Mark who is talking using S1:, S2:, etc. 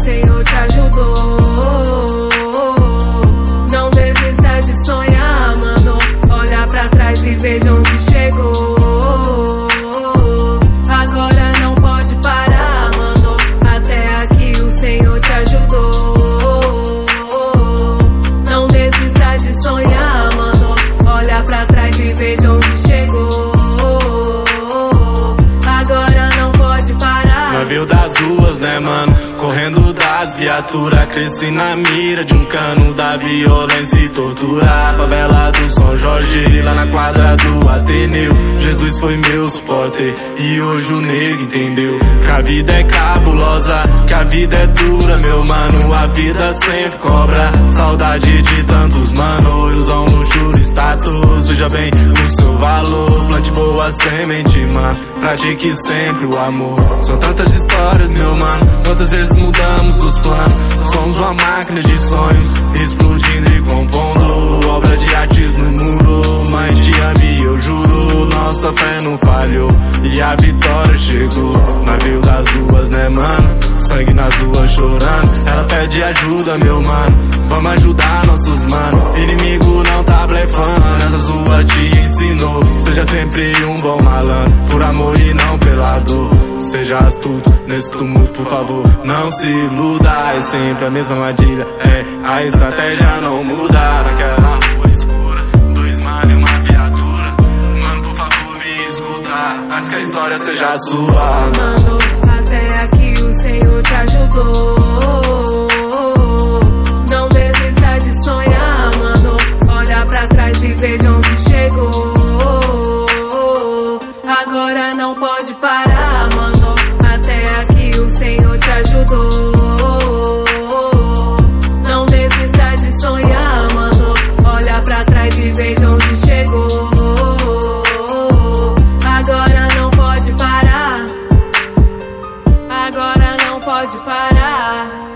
S1: Senhor te ajudou. Não desista de sonhar, mano. Olha pra trás e veja onde chegou. Agora não pode parar, mano. Até aqui o Senhor te ajudou. Não desista de sonhar, mano. Olha pra trás e veja onde chegou. Agora não pode parar.
S2: Navio das ruas, né, mano? Correndo das viaturas, cresci na mira de um cano da violência e tortura. Favela do São Jorge, lá na quadra do Ateneu. Jesus foi meu suporte e hoje o nego entendeu que a vida é cabulosa, que a vida é dura, meu mano. A vida sempre cobra saudade de tantos mano. Ilusão, luxúria, status, veja bem o seu valor. Plante boa semente, mano, pratique sempre o amor. São tantas histórias, meu mano, quantas vezes mudamos os planos. Somos uma máquina de sonhos, explodindo e compondo. Obra de artes no muro, mãe te ame, eu juro. Nossa fé não falhou e a vitória chegou. Navio das ruas, né, mano? Sangue nas ruas chorando. Ela pede ajuda, meu mano, vamos ajudar nossos mano. Inimigo não tá blefando, essas ruas te ensinou. Seja sempre um bom malandro, por amor e não pela dor. Seja astuto nesse tumulto, por favor, não se iluda. É sempre a mesma armadilha, a estratégia não muda. Naquela rua escura, dois mano e uma viatura. Mano, por favor, me escuta, antes que a história seja sua.
S1: Mano, até aqui o Senhor te ajudou. Não desista de sonhar, mano. Olha pra trás e veja onde chegou. Agora não pode parar, mano. Até aqui o Senhor te ajudou. Não desista de sonhar, mano. Olha pra trás e veja onde chegou. Agora não pode parar. Agora não pode parar.